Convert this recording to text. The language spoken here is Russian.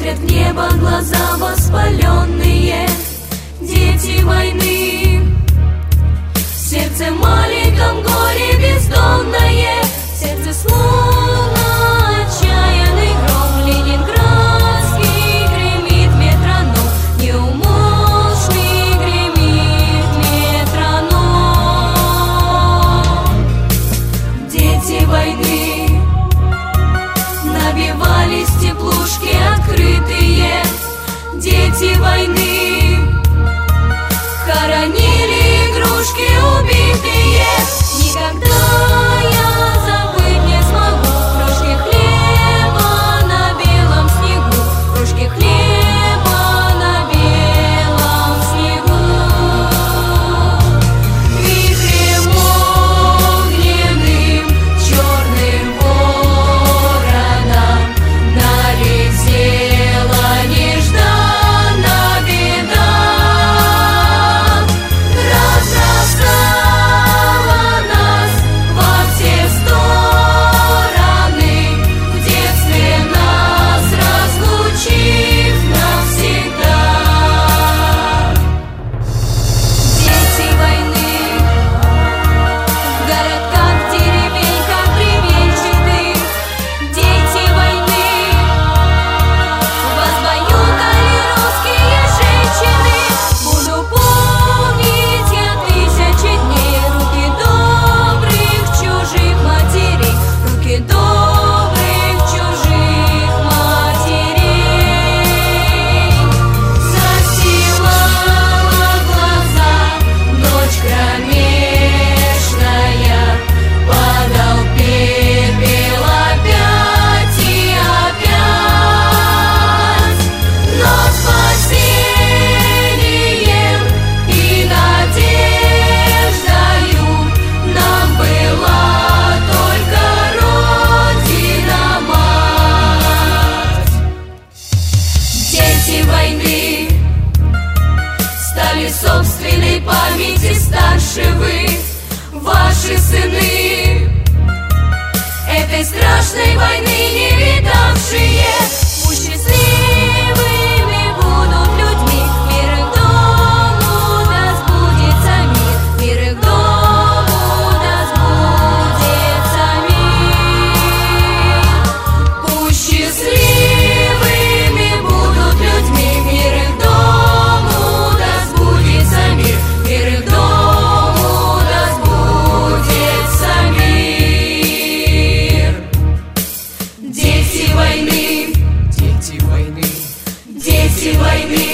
смотрят в небо глаза воспаленные, дети войны. В сердце маленьком горе бездонное, в сердце словно отчаянный гром. Ленинградский гремит метроном, неумолчный гремит метроном. Дети войны набивались теплушки открытые, дети войны хоронили игрушки убитые. Никогда я забыть не смогу крошки хлеба на белом снегу, крошки хлеба на белом снегу. Вихрем огненным черным вороном налетела нежданно беда, разбросала нас во все стороны, в детстве нас разлучив навсегда. Дети войны в городках, в деревеньках бревенчатых, дети войны вас баюкали русские женщины. Буду помнить я 1000 дней руки добрых чужих матерей, руки добрых чужих матерей. Застилала глаза ночь кромешная, падал пепел опять и опять, но спасением и надеждою нам была только Родина-Мать. Дети войны стали собственной памяти старше вы, ваши сыны, этой страшной войны не видавшие. Пусть счастливыми будут людьми, мир их дому да сбудется мир, мир их дому да сбудется мир. Пусть счастливыми будут людьми, мир их дому да сбудется мир, мир их дому да сбудется мир. Дети войны, Дети войны, дети войны.